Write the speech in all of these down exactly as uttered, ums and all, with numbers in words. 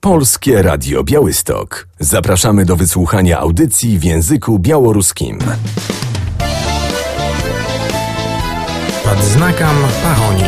Polskie Radio Białystok. Zapraszamy do wysłuchania audycji w języku białoruskim. Pod znakом pagoni.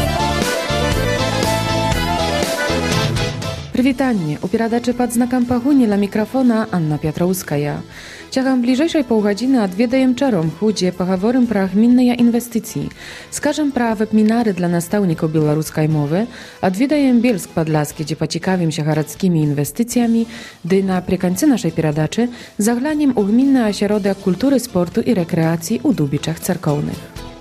Прывітанне. У перадачы «Пад знакам пагоні» ля мікрафона Анна Пятроўская. Цягам бліжэйшай паўгадзіны адведаем Чаромху, дзе пагаворым пра гмінныя інвестыцыі. Скажам пра вебінары для настаўнікаў беларускай мовы, адведаем Бельск-Падляскі, дзе пацікавімся гарадскімі інвестыцыямі, ды напрыканцы нашай перадачы заглянем у гмінны асяродак культуры, спорту і рэкрэацыі ў Дубічах царкоўных.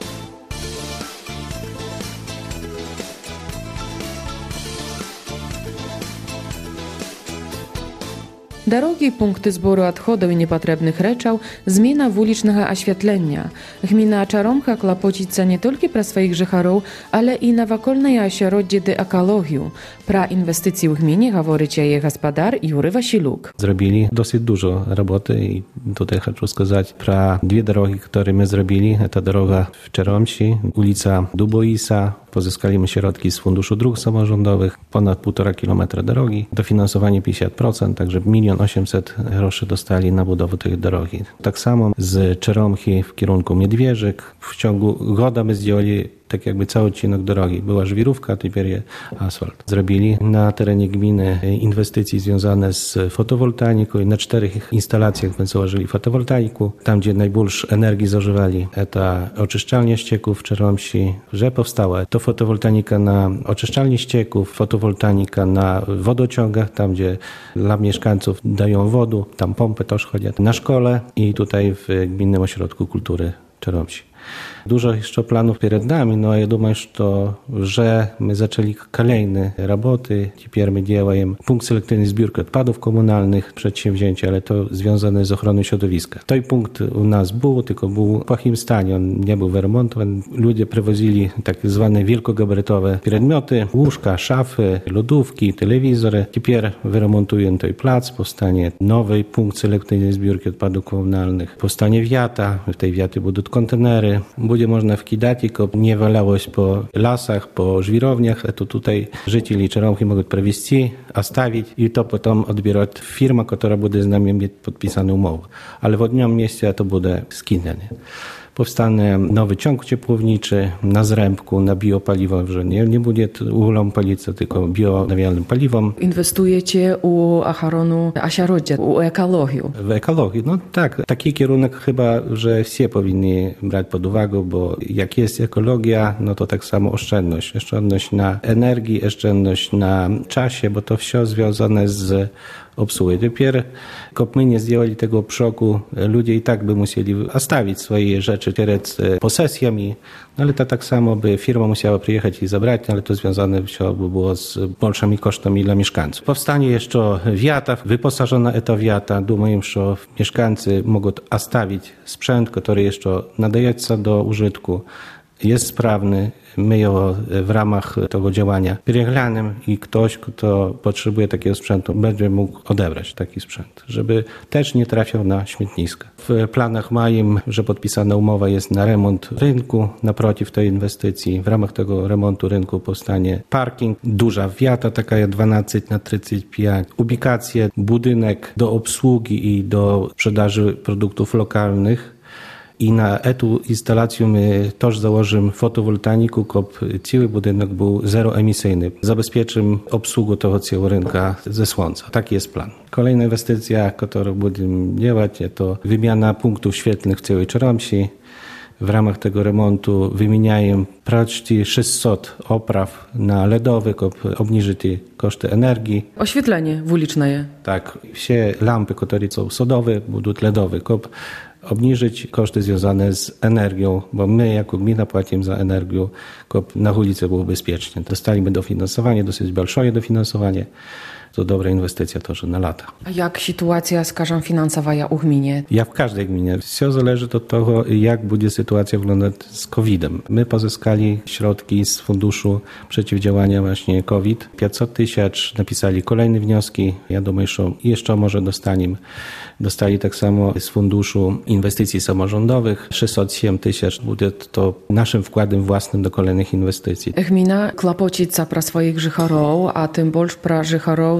Дарогі, пункты збору адходаў і непатрэбных рэчаў, змена вулічнага асвятлення. Гміна Чаромха клапоціцца не толькі пра сваіх жыхароў, але і навакольнае асяроддзе ды экалогію. Пра інвестыцыі ў гміне гаворыць яе гаспадар Юры Васілюк. Zrobili dosyć dużo roboty i tutaj chcę сказать про две дороги, которые мы zrobili. Это дорога w Czeromsi, ulica Duboisa. Pozyskaliśmy środki z Funduszu Dróg Samorządowych, ponad półtora kilometra drogi, dofinansowanie pięćdziesiąt procent, także milion osiemset groszy dostali na budowę tej drogi. Tak samo z Czeromchi w kierunku Miedwierzyk. W ciągu goda my zdjęli tak jakby cały odcinek drogi. Była żwirówka, teraz jest asfalt. Zrobili na terenie gminy inwestycje związane z fotowoltaiką i na czterech instalacjach my założyli fotowoltaikę. Tam, gdzie najbольш energii zużywali, to oczyszczalnia ścieków w Czeromsi, że powstała. To fotowoltaika na oczyszczalni ścieków, fotowoltaika na wodociągach, tam gdzie dla mieszkańców dają wodę, tam pompy też chodzą. Na szkole i tutaj w Gminnym Ośrodku Kultury Czeromsi. Dużo jeszcze planów przed nami, no ja думаю, что że my zaczęli kolejne roboty. Teraz my działamy punkt selektywnej zbiórki odpadów komunalnych, przedsięwzięcie, ale to związane z ochroną środowiska. Ten punkt u nas był, tylko był w płachim stanie, on nie był wyremontowany. Ludzie przywozili tak zwane wielkogabarytowe przedmioty, łóżka, szafy, lodówki, telewizory. Teraz wyremontują ten plac, powstanie nowy punkt selektywnej zbiórki odpadów komunalnych, powstanie wiata, w tej wiaty będą kontenery. Będzie można wkidać, tylko nie walało się po lasach, po żwirowniach. To tutaj życieli Czeromchy mogą przewieźć, ostawić i to potem odbierać firma, która będzie z nami mieć podpisaną umowę. Ale w odnym miejscu to będzie skinanie. Powstanie nowy ciąg ciepłowniczy na Zrębku, na biopaliwo, że nie, nie będzie uglą palić, tylko bionawialnym paliwom. Inwestujecie u ochronu asyarodzia, u ekologię. W ekologię, no tak. Taki kierunek chyba, że wszyscy powinni brać pod uwagę, bo jak jest ekologia, no to tak samo oszczędność. Oszczędność na energii, oszczędność na czasie, bo to wszystko związane z obsługi. Dopiero, jak my nie zdjęli tego przoku, ludzie i tak by musieli ostawić swoje rzeczy przed posesjami, no ale to tak samo by firma musiała przyjechać i zabrać, ale to związane by było z większymi kosztami dla mieszkańców. Powstanie jeszcze wiata, wyposażona eta wiata. Думаем, że mieszkańcy mogą ostawić sprzęt, który jeszcze nadaje się do użytku, jest sprawny. My ją w ramach tego działania przeglądamy i ktoś, kto potrzebuje takiego sprzętu, będzie mógł odebrać taki sprzęt, żeby też nie trafiał na śmietniska. W planach moim, że podpisana umowa jest na remont rynku naprotiv tej inwestycji. W ramach tego remontu rynku powstanie parking, duża wiata, taka dwanaście na trzydzieści pięć, ubikacje, budynek do obsługi i do sprzedaży produktów lokalnych. I na etą instalację my też założymy fotowoltaikę, aby cały budynek był zeroemisyjny. Zabezpieczymy obsługę tego całego rynka ze słońca. Taki jest plan. Kolejna inwestycja, którą będziemy działać, to wymiana punktów świetlnych w całej Czeromsi. W ramach tego remontu wymieniają prawie sześćset opraw na ledowych, aby obniżyć koszty energii. Oświetlenie wuliczne. Tak, wszystkie lampy, które są sodowe, będą ledowe, aby obniżyć koszty związane z energią, bo my jako gmina płacimy za energię, aby na ulicy było bezpiecznie. Dostaliśmy dofinansowanie, dosyć duże dofinansowanie. To dobra inwestycja też na lata. A jak sytuacja, skażę, finansowa u gminie? Jak w każdej gminie. Wszystko zależy od tego, jak będzie sytuacja wyglądać z kowidem. My pozyskali środki z Funduszu Przeciwdziałania właśnie COVID. pięćset tysięcy, napisali kolejne wnioski. Ja думаю, że jeszcze może dostaniemy. Dostali tak samo z Funduszu Inwestycji Samorządowych sześćset siedem tysięcy. Będzie to naszym wkładem własnym do kolejnych inwestycji. Gmina klapocica pra swoich żychorów, a tym больше pra żychorów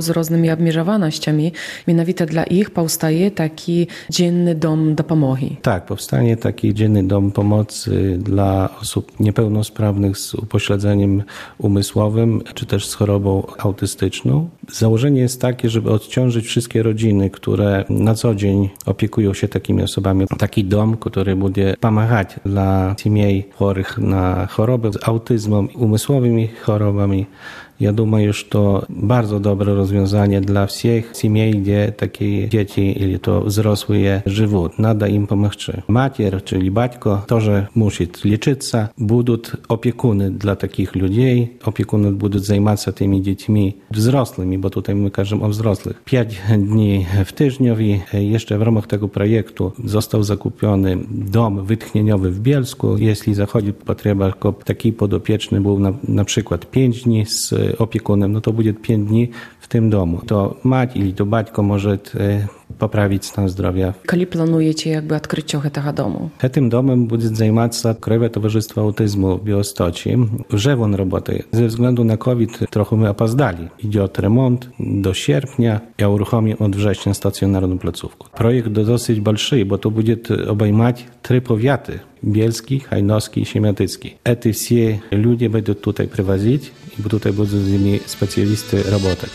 z różnymi obmierzowanościami. Mianowicie dla ich powstaje taki dzienny dom dopomogi. Tak, powstanie taki dzienny dom pomocy dla osób niepełnosprawnych z upośledzeniem umysłowym, czy też z chorobą autystyczną. Założenie jest takie, żeby odciążyć wszystkie rodziny, które na co dzień opiekują się takimi osobami. Taki dom, który będzie pomagać dla семей chorych na choroby z autyzmem, umysłowymi chorobami. Ja думаю, что bardzo dobre rozwiązanie dla wszystkich семей, gdzie takie dzieci или to wzrosłe żyją. Nada im pomóc. Mater, czyli батько, тоже musi leczyć się. Będą opiekuny dla takich ludzi. Opiekuny będą zajmować się tymi dziećmi wzrosłymi, bo tutaj my każemy o wzrosłych. Pięć dni w tygodniu. Jeszcze w ramach tego projektu został zakupiony dom wytchnieniowy w Bielsku. Jeśli zachodzi potrzeba, żeby taki podopieczny był na, na przykład pięć dni z opiekunem, no to będzie pięć dni w tym domu. To mać ili to батько może poprawić stan zdrowia. Kiedy planujecie jakby odkrycie tego domu? Tym domem będzie zajmować się Krajowe Towarzystwo Autyzmu w Białymstocie. Już on pracuje. Ze względu na COVID trochę my опоздали. Idzie remont do sierpnia, a uruchomi od września stacjonarną placówkę. Projekt dosyć duży, bo to będzie obejmować trzy powiaty. Bielski, Hajnowski i Siemiatycki. Ety wszystkie ludzie będą tutaj prowadzić i tutaj będą z nimi specjalisty работать.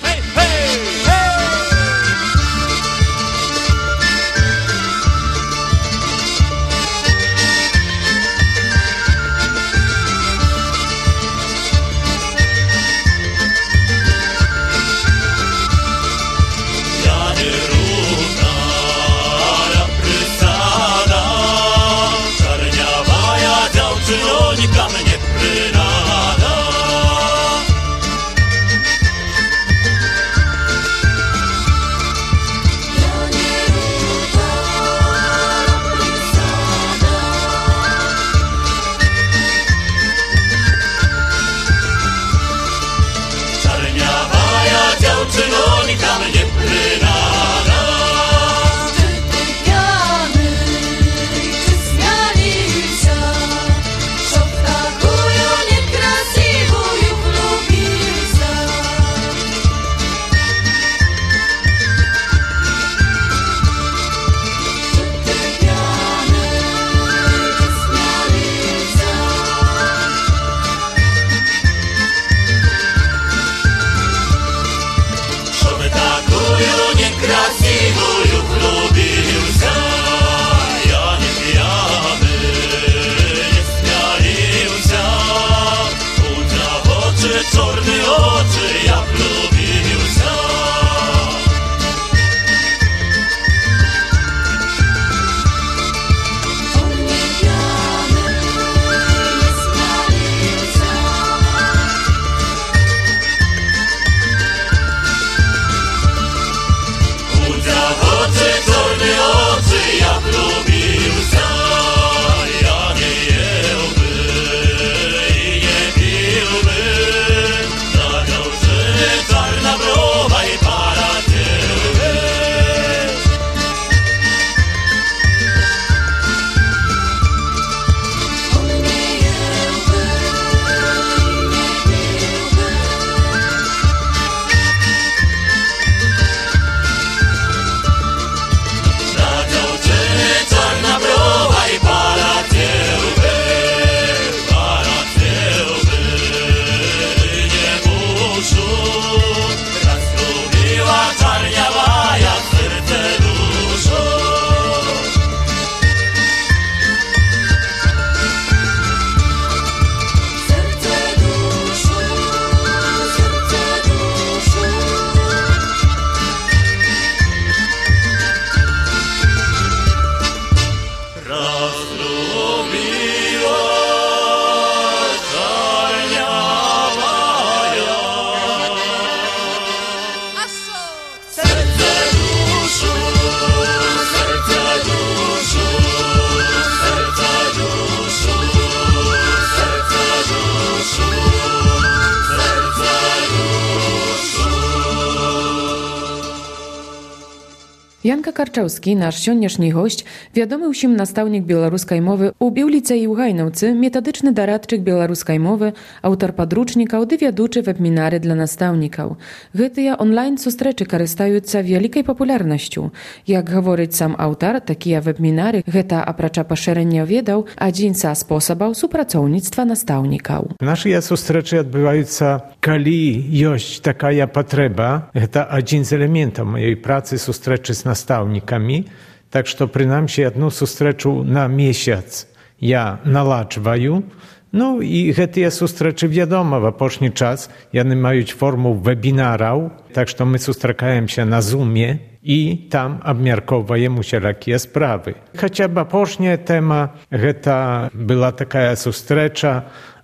Janka Karczewski, nasz siądняшний gość, wiadomy усім настаўнік беларускай мовы у біўліцэі ў Гайнаўцы, метадычны дарадчык беларускай мовы, аўтар падручнікаў ды вядучы вебінары для настаўнікаў. Гэтыя онлайн-сустрэчы карыстаюцца вялікай папулярнасцю. Як гаворыць сам аўтар, такія вебінары – гэта, апрача пашырэння ведаў, адзін са спосабаў супрацоўніцтва настаўнікаў. Нашыя сустрэчы адбываюцца, калі ёсць такая патрэба. Гэта адзін з элементаў маёй працы сустрэчы з настаўнікамі. Так што, прынамсі, одну сустрэчу на месяц я наладжваю. Ну і гэтыя сустрэчы, вядома, в апошні час яны маюць форму вебінараў. Так што мы сустракаемся на Зуме і там абмяркоўваем усялякія справы. Хаця б апошняя тэма, гэта была такая сустрэча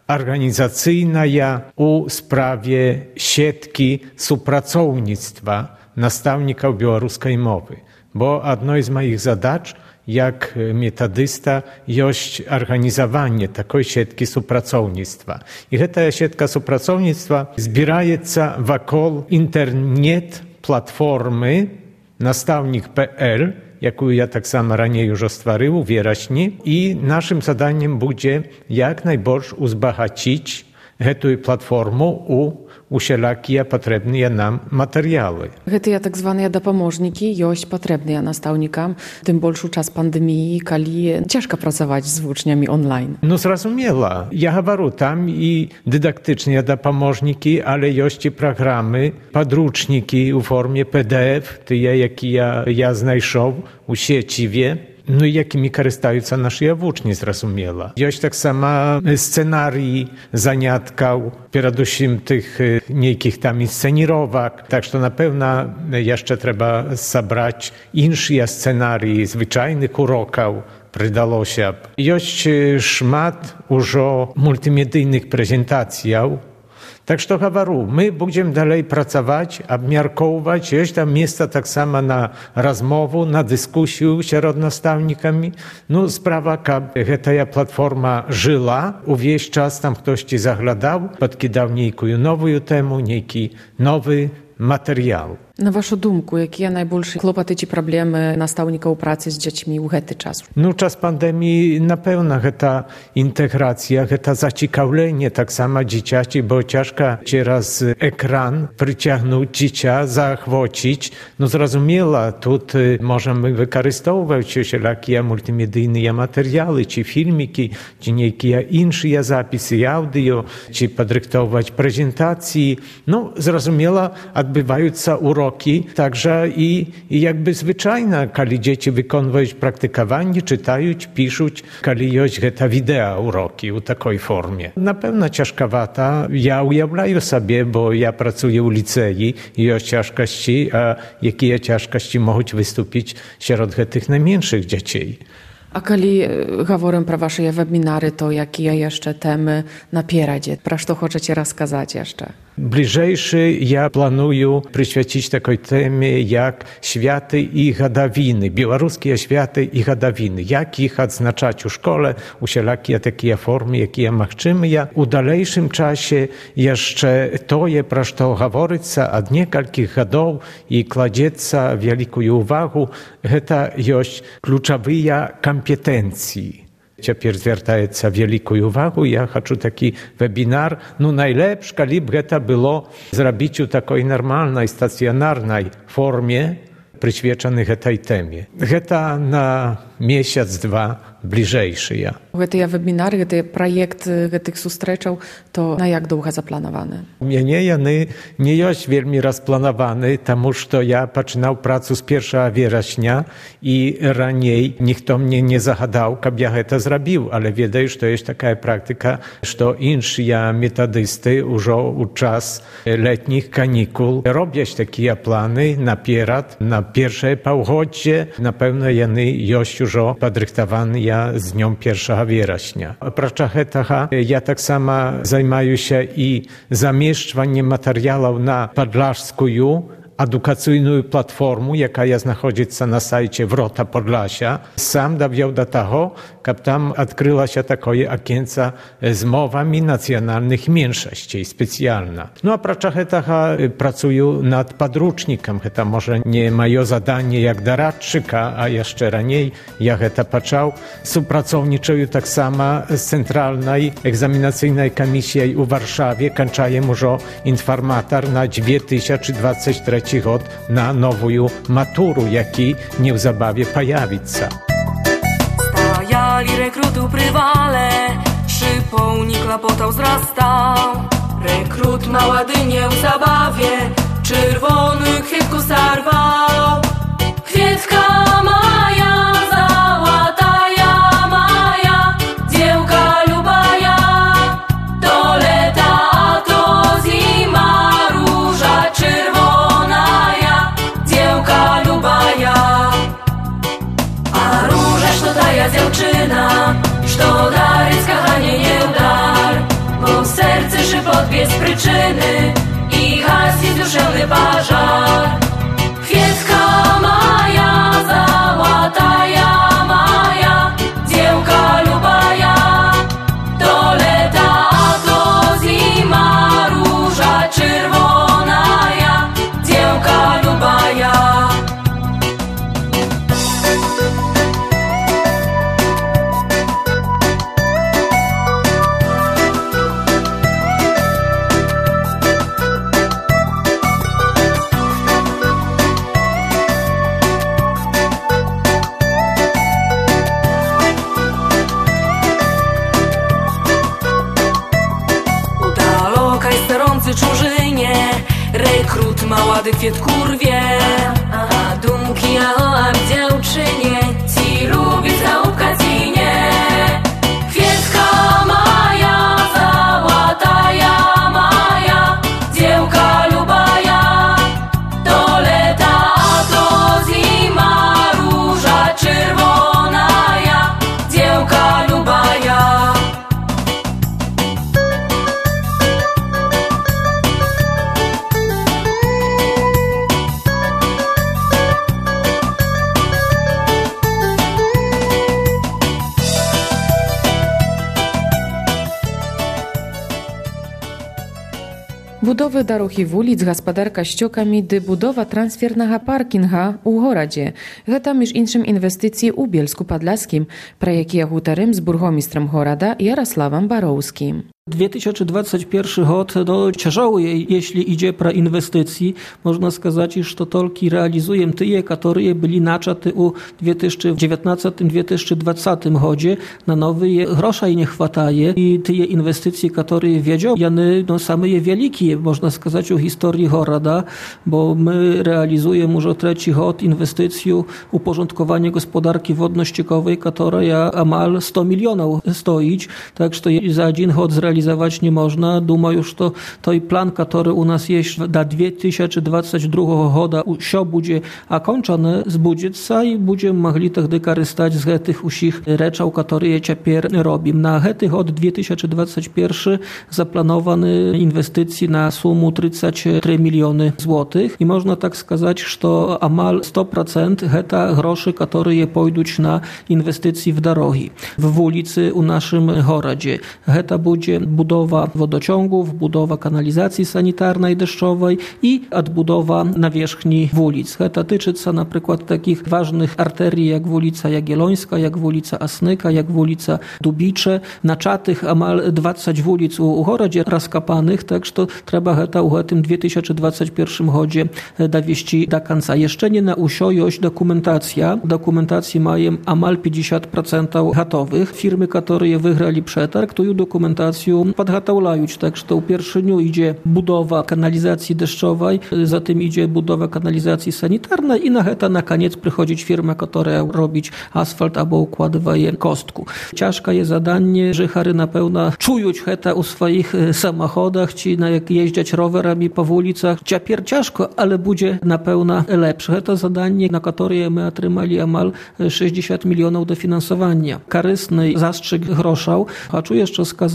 арганізацыйная у справе сеткі супрацоўніцтва настаўнікаў беларускай мовы. Бо адной з маіх задач як метадыста ёсць арганізаванне такой сеткі супрацоўніцтва. І гэтая сетка супрацоўніцтва збіраецца вакол інтэрнет-платформы настаўнік точка пэ эл, якую я таксама раней ужо стварыў у верасні. І нашым заданнем будзе як найбольш узбагаціць гэтую платформу у усялякія патрэбныя нам матэрыялы. Гэтыя так званыя дапаможнікі ёсць патрэбныя настаўнікам, тым больш у час пандэміі, калі цяжка працаваць з вучнямі онлайн. Ну, зразумела. Я гавару, там і дыдактычныя дапаможнікі, але ёсць і праграмы, падручнікі ў форме пэ дэ эф, тыя, якія я знайшоў у сеціве, ну, якімі карыстаюцца нашыя вучні, зразумела. Ёсць таксама сцэнарыі заняткаў, перадусім тых нейкіх там інсцэніровак. Так што, напэўна, яшчэ трэба сабраць іншыя сцэнарыі звычайных урокаў, прыдалося б. Ёсць шмат ужо мультымедыйных прэзентацыяў. Так што гавару, мы будзем далей працаваць, абмяркоўваць. Ёсць там месца таксама на размову, на дыскусію сярод настаўнікамі. Ну, справа, каб гэтая платформа жыла, увесь час там хтосьці заглядаў, падкідаў нейкую новую тэму, нейкі новы матэрыял. На вашу думку, якія найбольшыя клопаты ці праблемы настаўнікаў працы з дзяцьмі ў гэты час? Ну, час пандэміі, напэўна, гэта інтэграцыя, гэта зацікаўленне таксама дзіцяці, бо цяжка цераз экран прыцягнуць дзіця, заахвоціць. Ну, зразумела, тут можам выкарыстоўваць усялякія мультымедыйныя матэрыялы, ці фільмікі, ці нейкія іншыя запісы аўдыё, ці падрыхтоўваць прэзентацыі. Ну, зразумела, адбываюцца урокі. Także i, i jakby zwyczajna, kali dzieci wykonują praktykowanie, czytają, piszą, kali jest ta wideo uroki w takiej formie. Na pewno ciężkowata, ja ujawiam sobie, bo ja pracuję w licei i jest ciężkości, a jakie ciężkości mogą wystąpić wśród tych najmniejszych dzieci. A kali говорим про ваші вебінari, to jakie jeszcze temy napierać? Про що хочете розказати jeszcze? Bliżejszy ja planuję przyświecić takiej temie jak światy i gadawiny, białoruskie światy i gadawiny. Jak ich odznaczać u szkole, usiellakie takie formy, jakie machczymy. Ja u dalejszym czasie jeszcze to je, pro co говорится od niekalkich gadów i kładziece wielką uwagę, to jest kluczowe kompetencje. Цяпер звяртаецца вялікую увагу. Я хачу такі вебінар. Ну, найлепш, калі б гэта было зрабіць у такой нармальнай стацыянарнай форме, прысвечаны гэтай тэме. Гэта на месяц-два бліжэйшыя. Гэтыя вебінары, гэты праект гэтых сустрэчаў, то на як доўга запланаваны? У мяне яны не ёсць вельмі распланаваны, таму што я пачынаў працу з першага верасня і раней ніхто мне не загадаў, каб я гэта зрабіў, але ведаю, што ёсць такая практыка, што іншыя метадысты ўжо ў час летніх канікул робяць такія планы наперад, на першае паўгоддзе. Напэўна, яны ёсць ужо падрыхтаваныя з днём першага верасня. Апрача гэтага, я таксама займаюся і замешчваннем матэрыялаў на падлажскую edukacyjną platformę, jaka jest znaходиться na sajcie Wrota Podlasia. Sam dawiał do tego, żeby tam odkryła się takie okienca z mowami nacjonalnych mniejszości specjalna. No a oprócz tego pracuję nad podręcznikiem. To może nie moje zadanie jak doradczyka, a jeszcze raniej jak to patrzał. Współpracowniczę tak samo z Centralnej Egzaminacyjnej Komisji u Warszawie. Kończyłem już informator na dwa tysiące dwudziesty trzeci rok na nową maturu, jaki niezabawnie pojawi się. Stajali rekrutu prywale, szypołnik klapotał wzrastał. Rekrut mała dynię w zabawie, czerwony kwietku sarwał. Kwietka maja, załata ja maja, dziełka lubaja, to leta, a to zima, róża czerwona ja, dziełka lubaja. A róża, što daja dziewczyna, što dary skachanie nie udar, bo w serce szybot bez przyczyny i hasi duszewny pożar. Kwietka maja, załata ja maja, dziełka lubaja, to leta, a to zima, róża czerwona ja, dziełka lubaja. Czurzynie, rekrut ma łady kwietku rwie, a dumki a o dziewczynie, ci lubi załupka ci nie. Kwietka maja, załata ja maja, dziełka lubaja, to leta, a to zima, róża czerwona ja, dziełka lubaja. Budowy daruchów ulic, gospodarka ściokami, dy budowa transfernego parkinga u Horodzie. Geta między innymi inwestycje u Bielsku Podlaskim, pro jakie hutarym z burgomistrem Horoda Jarosławem Barowskim. dwa tysiące dwudziesty pierwszy rok no, ciężały, jeśli idzie pro inwestycji. Można сказать, że to tylko realizują tyje, które byli naczate u dwa tysiące dziewiętnastym dwa tysiące dwudziestym rodzie. Na nowy grosza i nie chwataje. I tyje inwestycje, które wiedział, jany no, same je wielkie, można сказать, u historii Horoda, bo my realizujemy już trzeci rok inwestycję uporządkowanie gospodarki wodno-ściekowej, która ja amal sto milionów stoić. Tak, że za jeden rok zrealizować realizować nie można. Думаю, że to i plan, który u nas jest do dwa tysiące dwudziestego drugiego roku, się będzie zakończony, zbudzi się i będziemy mogli wtedy korzystać z tych wszystkich rzeczy, które teraz robimy. Na ten rok dwa tysiące dwudziesty pierwszy zaplanowane inwestycje na sumę trzydzieści trzy miliony złotych i można tak сказать, że amal sto procent heta groszy, które pójdą na inwestycje w drogi, w ulicy u naszym Horodzie. Heta będzie budowa wodociągów, budowa kanalizacji sanitarnej deszczowej i odbudowa nawierzchni ulic. To tyczy się na przykład takich ważnych arterii jak ulica Jagiellońska, jak ulica Asnyka, jak ulica Dubicze. Na czatych amal dwadzieścia ulic u Horodzie rozkapanych, tak że trzeba to u tym dwa tysiące dwudziestym pierwszym rodzie dowieść do końca. Jeszcze nie na usio jest dokumentacja. Dokumentacji mają amal pięćdziesiąt procent gotowych. Firmy, które wygrali przetarg, to już dokumentację podgotowują, tak że u pierwszym idzie budowa kanalizacji deszczowej, za tym idzie budowa kanalizacji sanitarnej i na heta na koniec przychodzić firma, która robić asfalt albo układywaje kostku. Ciężka jest zadanie, że chary na pewno czują heta u swoich samochodach, ci na jak jeździć rowerami po ulicach. Ciapier ciężko, ale będzie na pewno lepsze. To zadanie, na które my otrzymali amal sześćdziesiąt milionów dofinansowania. Korzystny zastrzyk groszał. Chcę jeszcze сказать,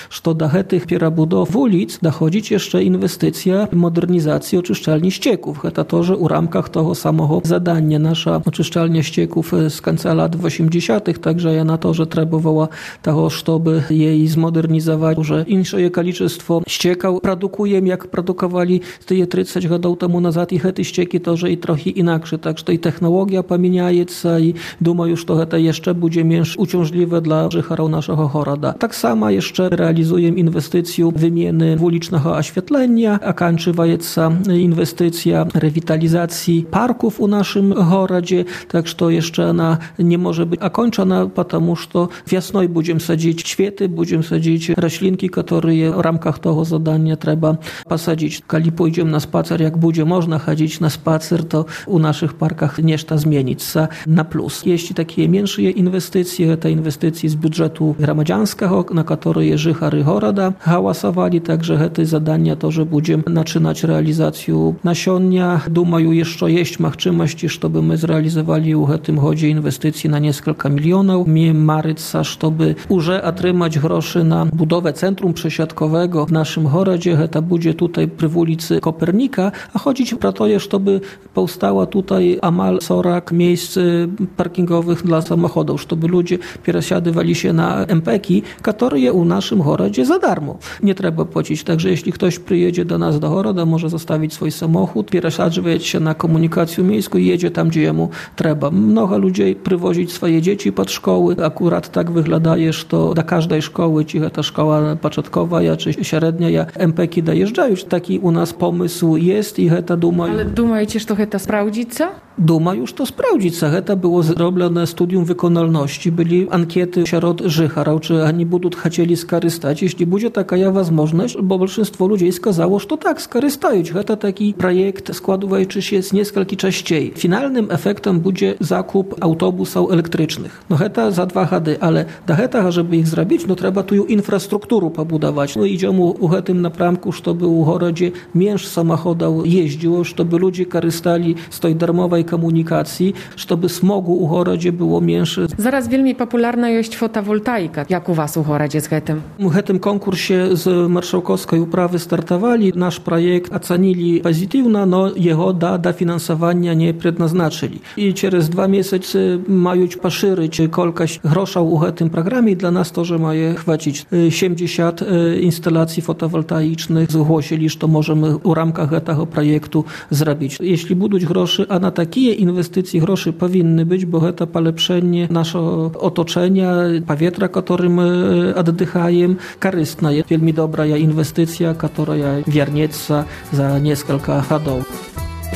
że do tych pierabudów ulic dochodzić jeszcze inwestycja modernizacji oczyszczalni ścieków. To to, że w ramkach tego samego zadania nasza oczyszczalnia ścieków z końca lat osiemdziesiątych, także ja na to, że trzeba było tego, żeby jej zmodernizować, że insze kolичество ściekał produkujemy, jak produkowali tyje trzydzieści lat temu nazad i te ścieki, to, że i trochę inaczej. Także i technologia pomieniaje i думаю, że to jeszcze będzie mniej uciążliwe dla życharów naszego goroda. Tak samo jeszcze realizujemy inwestycję wymiany ulicznego oświetlenia, a kończywaється inwestycja rewitalizacji parków u naszym gorodzie, tak że to jeszcze ona nie może być zakończona, потому что wiosną będziemy sadzić kwiaty, będziemy sadzić roślinki, które w ramkach tego zadania trzeba posadzić. Kiedy pójdziemy na spacer, jak będzie można chodzić na spacer, to u naszych parkach nieszta zmienić na plus. Jeśli takie mniejsze inwestycje, to inwestycje z budżetu gromadzianskiego, na które żychary goroda hałasowali, także te zadania to, że będziemy zaczynać realizację nasionia. Думаю, jeszcze jest możliwość, żeby my zrealizowali w tym chodzie inwestycji na kilka milionów. Mnie maryca, żeby już otrzymać groszy na budowę centrum przesiadkowego w naszym gorodzie. To będzie tutaj przy ulicy Kopernika, a chodzić o to, żeby powstała tutaj amal czterdzieści miejsc parkingowych dla samochodów, żeby ludzie przesiadywali się na em pe ki, które u naszym gorodzie za darmo. Nie trzeba płacić. Także jeśli ktoś przyjedzie do nas do goroda, może zostawić swój samochód, przesiadywać się na komunikację miejską i jedzie tam, gdzie jemu trzeba. Mnogo ludzi przywozić swoje dzieci pod szkoły. Akurat tak wygląda, że to do każdej szkoły, czy ta szkoła początkowa, czy średnia, em pe ki dojeżdżają. Taki u nas pomysł jest i heta duma. Ale думаете, że to sprawdzić, co? Duma już to sprawdzić. To było zrobione studium wykonalności. Byli ankiety wśród życharów, czy oni będą chcieli skorzystać. Jeśli będzie taka możliwość, bo большинство ludzi skazało, że to tak, skorzystają. To taki projekt składający się z nieskilki częściej. Finalnym efektem będzie zakup autobusów elektrycznych. No to za dwa hady, ale do tego, żeby ich zrobić, no trzeba tu infrastrukturę pobudować. No idziemy u tym napramku, żeby u gorodzie mniej samochodów jeździło, żeby ludzie korzystali z tej darmowej komunikacji, żeby smogu u gorodzie było mniejsze. Zaraz wielmi popularna jest fotowoltaika. Jak u was u gorodzie z tym? W tym konkursie z marszałkowskiej uprawy startowali. Nasz projekt ocenili pozytywnie, no jego do dofinansowania nie przeznaczyli. I przez dwa miesiące mają poszerzyć kolkaś groszał u tym programie i dla nas to, że mają chwacić siedemdziesiąt instalacji fotowoltaicznych. Zgłosili, że to możemy w ramkach tego projektu zrobić. Jeśli będą groszy, a na takie inwestycje groszy powinny być, bo to polepszenie naszego otoczenia, powietrza, którym oddychajemy, korzystna jest. Wielmi dobra inwestycja, która wiernieca za kilka hodów.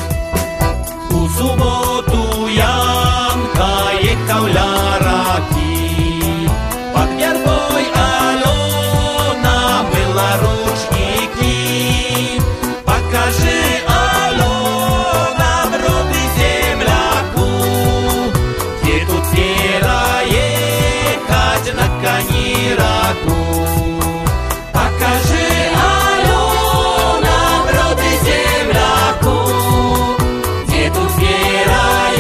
U subotu Janka jechał laraki, pod wierboj Alona myła rучники. Покажи, Алона, брody земляку, gdzie tu twiera jechać na kaniraku. Покажи, Алона, брody земляku, gdzie tu twiera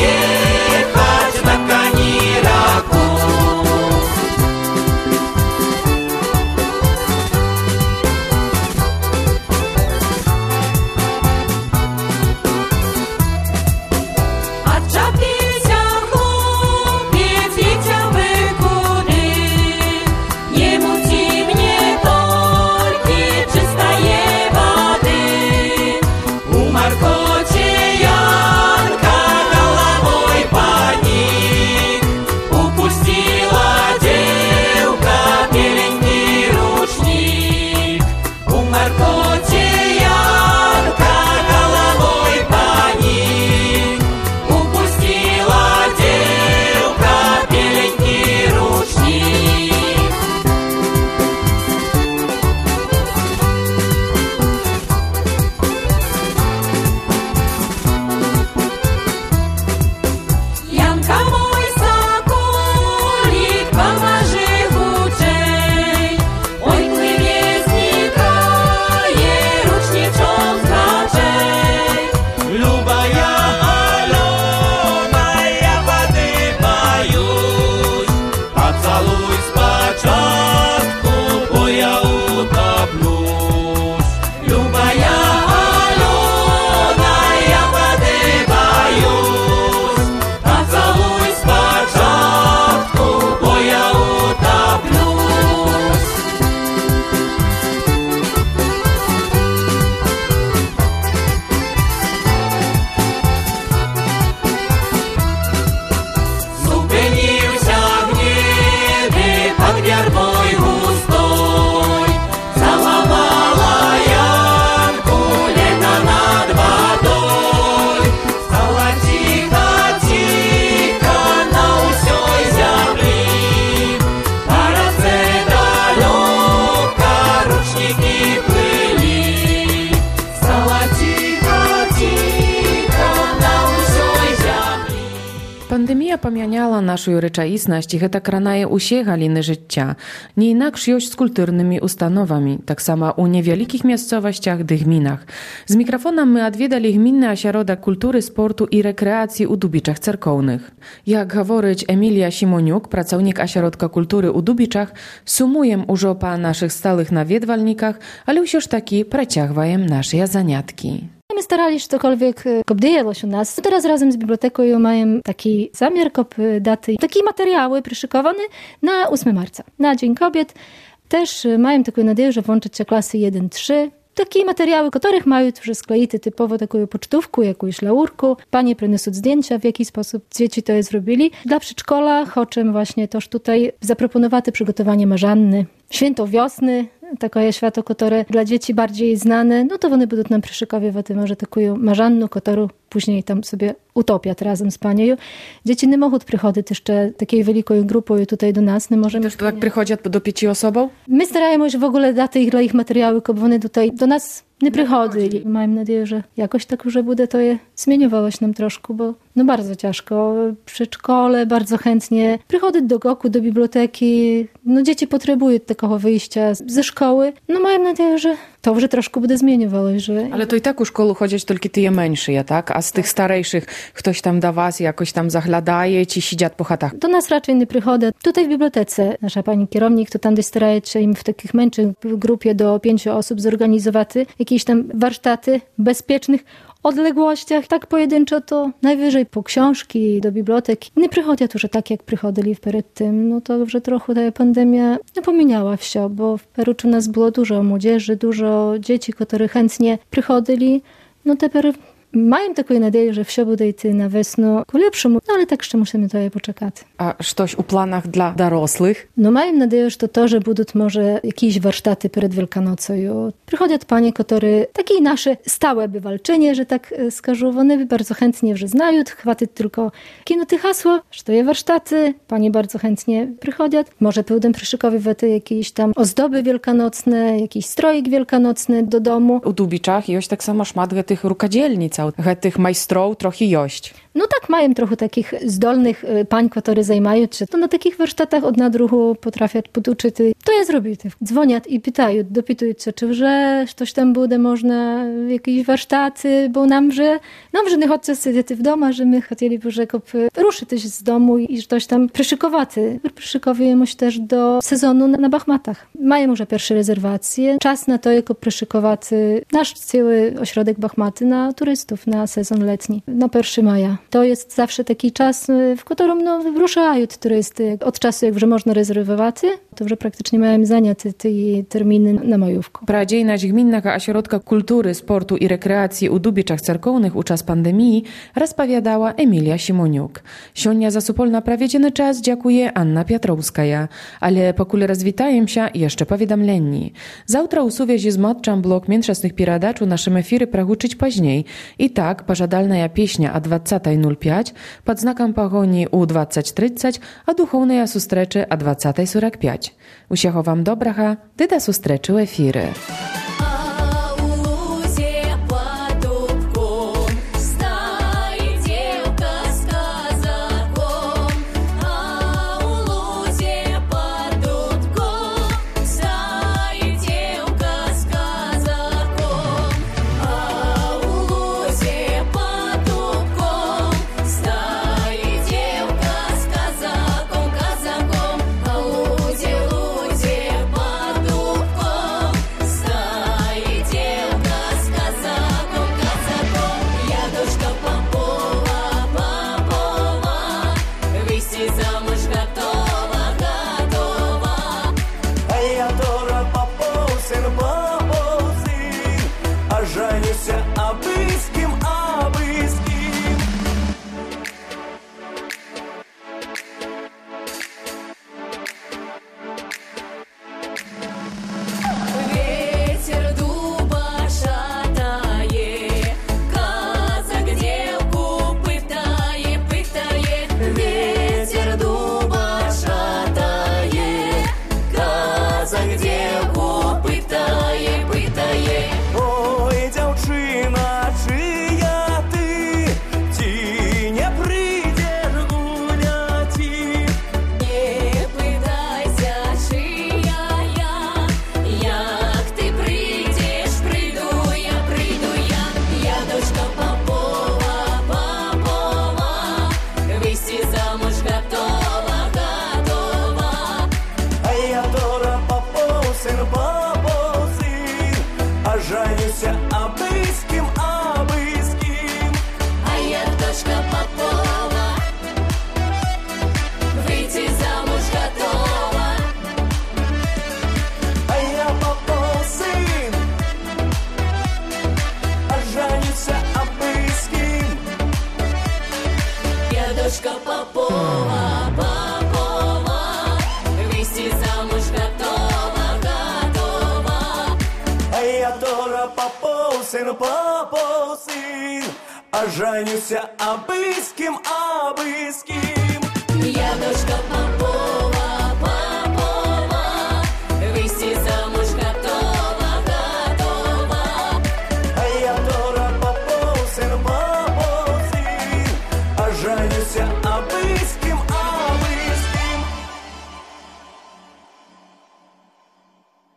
Пандемія памяняла нашу рэчаіснасць, і гэта кранае ўсе галіны жыцця. Не інакш ёсць з культурнымі установамі, таксама ў невялікіх мясцовасцях ды гмінах. З мікрафонам мы адведалі гмінны асяродак культуры, спорту і рэкрэацыі ў Дубічах царкоўных. Як гаворыць Эмілія Сімонюк, працаўнік асяродка культуры ў Дубічах, сумуем ужо па нашых сталых наведвальніках, ale ўсё ж такі працягваем нашыя заняткі. My starali się cokolwiek, kop dziejelось u nas. Teraz razem z biblioteką mają taki zamiar, kop daty, takie materiały przyszykowane na ósmego marca, na Dzień Kobiet. Też mają taką nadzieję, że włączyć się klasy jeden trzy. Takie materiały, których mają już skleić typowo taką pocztówkę, jakąś laurku. Panie przyniosą zdjęcia, w jaki sposób dzieci to je zrobili. Dla przedszkola chcę właśnie też tutaj zaproponować przygotowanie marzanny. Święto wiosny, takie święto, które dla dzieci bardziej znane, no to one będą nam przyszykowywać może taką marzanną, którą później tam sobie utopiać razem z panią. Dzieci nie mogą przychodzić jeszcze takiej wielkiej grupą tutaj do nas. Nie możemy. Też tak przychodzą do pięciu osobą? My staramy się w ogóle dać ich dla ich materiały, żeby one tutaj do nas nie przychodzili. Mam nadzieję, że jakoś tak już będzie to je zmieniowało się nam troszkę, bo no bardzo ciężko. W przedszkole bardzo chętnie przychodzić do goku, do biblioteki. No dzieci potrzebują takiego wyjścia ze szkoły. No mam nadzieję, że to już troszkę będzie zmieniowało. Że... Ale to i tak u szkolu chodzić tylko te mniejsze, tak? A z tych starszych ktoś tam do was jakoś tam zaglądaje, ci siedziat po chatach? Do nas raczej nie przychodzą. Tutaj w bibliotece nasza pani kierownik, to tam staraje się im w takich męczych grupie do pięciu osób zorganizować jakieś tam warsztaty bezpiecznych odległościach, tak pojedynczo to najwyżej po książki do biblioteki. Nie przychodzą tu, że tak jak przychodzili w Peru tym, no to że trochę ta pandemia no, pominęła wsio, bo w Peru u nas było dużo młodzieży, dużo dzieci, które chętnie przychodzili. No teraz mają taką nadzieję, że wsio będzie iść na wiosnę ku lepszemu, no ale tak jeszcze musimy to je poczekać. A coś u planach dla dorosłych? No mają nadzieję, że to to, że będą może jakieś warsztaty przed Wielkanocą. Przychodzą panie, które takie nasze stałe bywalczynie, że tak skażą, one bardzo chętnie że znają, chwaty tylko kinuty hasło, że to je warsztaty, panie bardzo chętnie przychodzą. Może będą przyszykowywać jakieś tam ozdoby wielkanocne, jakiś strojek wielkanocny do domu. U Dubiczach jest tak samo szmat tych rukadzielnic, tych majstrów trochę jość. No tak, mają trochę takich zdolnych pań, które zajmują się. To na takich warsztatach od nadruchu potrafią poduczyć. To ja zrobię. Dzwonią i pytają, dopytują się, czy że coś tam będzie można, jakieś warsztaty, bo nam, że nam, że nie chodźcie siedzieć w domu, że my chcieliby, że ruszyć z domu i że coś tam przyszykowaty. Przyszykowujemy się też do sezonu na, na Bachmatach. Mają już pierwsze rezerwacje. Czas na to, jako przyszykowaty nasz cały ośrodek Bachmaty na turystów na sezon letni, na pierwszego maja. To jest zawsze taki czas, w którym no, ruszają turysty. Od czasu, jak że można rezerwować, to już praktycznie mają zajęte te terminy na majówku. Pra dziejność Gminnego Ośrodka Kultury, Sportu i Rekreacji u Dubiczach Cerkownych u czas pandemii rozpowiadała Emilia Simoniuk. Sionia za supolna prawiedziony czas dziękuję Anna Piotrowskaja, ale pokule rozwitajem się jeszcze powiadomleni. Zawtra usuwie z matczam blok miętrzasnych piradaczu naszym efiry prahuczyć później. I tak, pożadalna pieśnia a dwadzieścia nul pięć pod znakiem pogoni u dwadzieścia trzydzieści, a duchownej sustreczy a dwadzieścia czterdzieści pięć. Usiacho wam dobracha, dyda sustreczy efiry. Ludzie, ludzie, pod dubką дочка Попова, Попова, выйти замуж готова, готова. А я тоже Попов сын, Попов сын, а женюся абы с кем, абы с кем. Я дочка Попова.